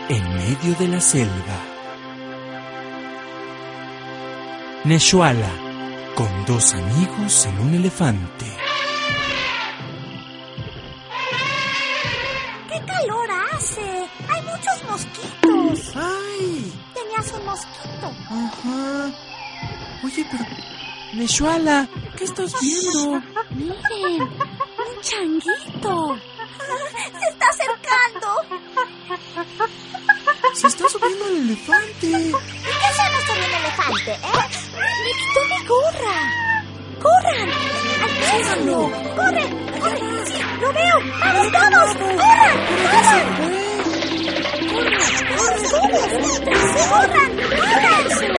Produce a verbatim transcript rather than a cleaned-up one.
en medio de la selva. Neshuala, con dos amigos en un elefante. ¡Qué calor hace! ¡Hay muchos mosquitos! ¡Ay! Tenías un mosquito. Ajá. Oye, pero... Neshuala, ¿qué estás viendo? Miren, un changuito. Se está acercando. Se está subiendo el elefante. ¿Y qué hacemos con el elefante, eh? Me quitó mi gorra. ¡Corran! ¡Alcánzalo! ¡Corre! ¡Corre! ¡Sí! ¡Lo veo! ¡Vamos todos! ¡Corran! ¡Corran! ¡Corran! ¡Corran! ¡Corran! ¡Corran!